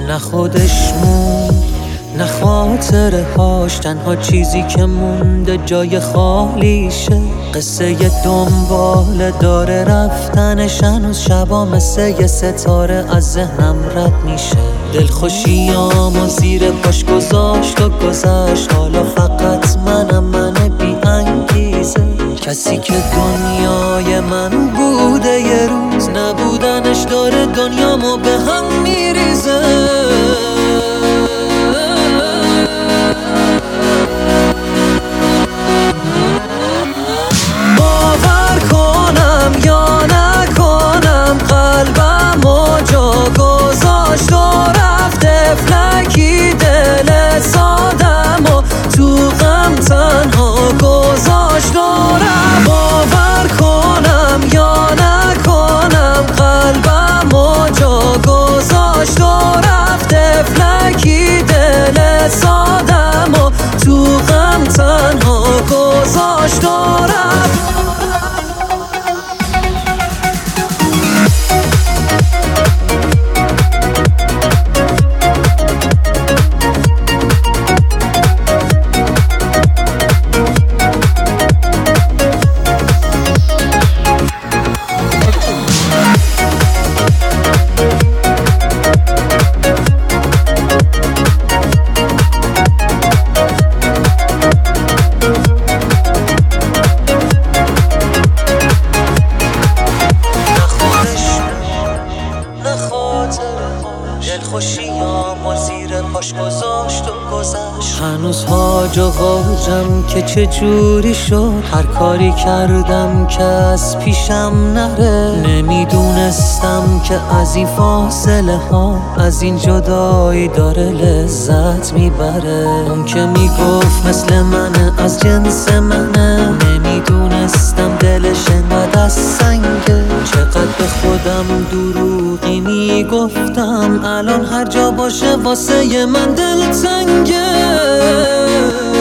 نه خودش موند نه خاطره هاش، تنها چیزی که مونده جای خالیشه. قصه دنباله داره رفتنش، هنوز شبا مثل یه ستاره از ذهنم رد میشه. دلخوشیامو زیر پاش گذاشت و گذشت، حالا فقط من بی انگیزه. کسی که دنیای من بوده یه روز، نبودنش داره دنیامو به هم میریزه. باور کنم یا نکنم، قلبمو جا گذاشت و رفت فلکی دل سادمو تو غم تنها گذاشت و رفت. باور کنم یا نکنم، قلبمو جا گذاشت و رفت فلکی دل سادمو تو غم تنها گذاشت و رفت. دلخوشیامو زیر پاش گذاشت و گذشت. هنوز هاج و واجم که چه جوری شد، هر کاری کردم که از پیشم نره. نمیدونستم که از این فاصله ها، از این جدایی داره لذت میبره. اون که میگفت مثل منه، از جنس منه، نمیدونستم دلش انقدر از سنگه. چقدر به خودم دروغی میگفتم، الان هر جا باشه واسه من دل تنگه.